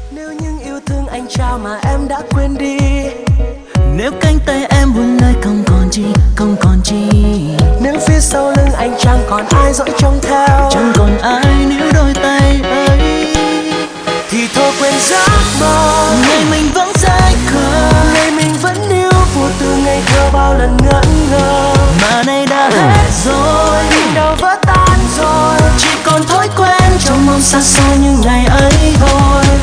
Nếu những yêu thương anh trao mà em đã quên đi, nếu cánh tay em buông nơi không còn chi, không còn chi. nếu phía sau lưng anh chẳng còn ai dõi trông theo, chẳng còn ai níu đôi tay ấy, thì thôi quên giấc mơ. ngày mình vẫn say khờ, Ngày mình vẫn yêu vô tư ngây thơ bao lần ngỡ ngơ, mà nay đã hết rồi. tình đầu vỡ tan rồi, chỉ còn thói quen trong mong xa xôi như ngày ấy thôi.